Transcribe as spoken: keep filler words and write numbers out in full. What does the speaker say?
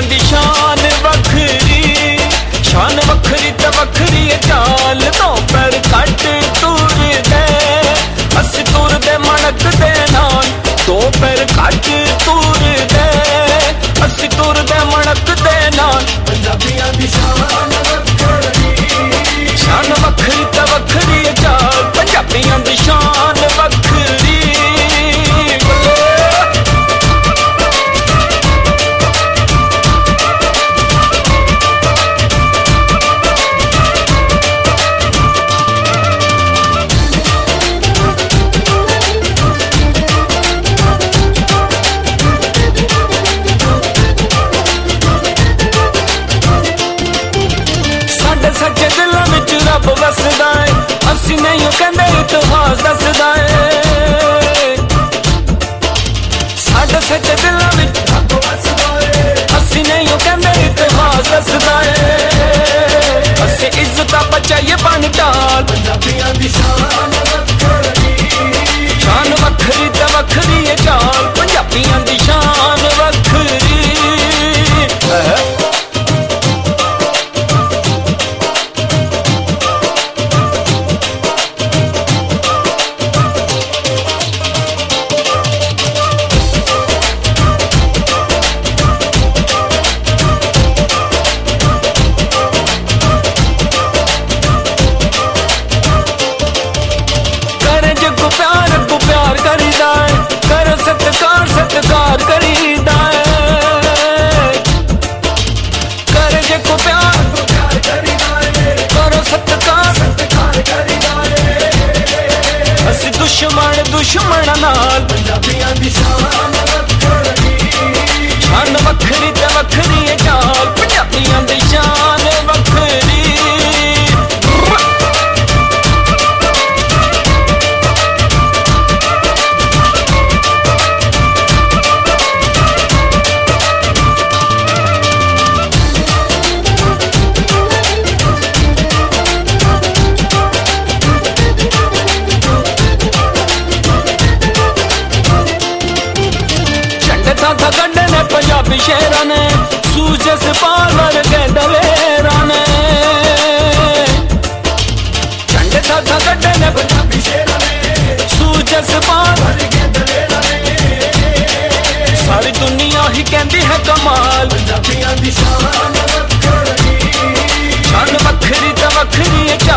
दी शान वखरी, शान वखरी ते वखरी चाल तो पैर कट तुर दे, अस तुर दे मणक दे नाल तो पैर कट तुर दे, अस तुर दे मणक दे नाल पंजाबियां दी शान वखरी, शान वखरी ते वखरी चाल पंजाबियां दी शान वखरी। सच्चे दिलों विच रब वसदा है, असी नहीं कहंदे इतिहास दसदा है। साडे सच्चे दिलों विच रब वसदा है, असी नहीं कहंदे इतिहास दसदा है। असी इज्जत बचाइए बन टाल पंजाबियां दी शान वखरी, शान वखरी ते वखरी चाल पंजाबियां दी शान वखरी। प्यार को प्यार करीदा है, करो सत्कार सत्कार करीदा है, करे जे को प्यार को प्यार करीदा है, करो सत्कार सत्कार करीदा है। असी दुश्मन दुश्मन नाल पंजाबियां दी शान वखरी, शान वखरी ते वखरी चाल पंजाबियां दी शान वखरी। था गंढे ने पंजाबी शेरा ने, सूझे सिपाल वर्गे दलेरा ने, झंडे था था गंढे ने पंजाबी शेरा ने, सूझे सिपाल वर्गे दलेरा ने। सारी दुनिया ही कहती है कमाल पंजाबियां दी शान वखरी, शान वखरी ते वखरी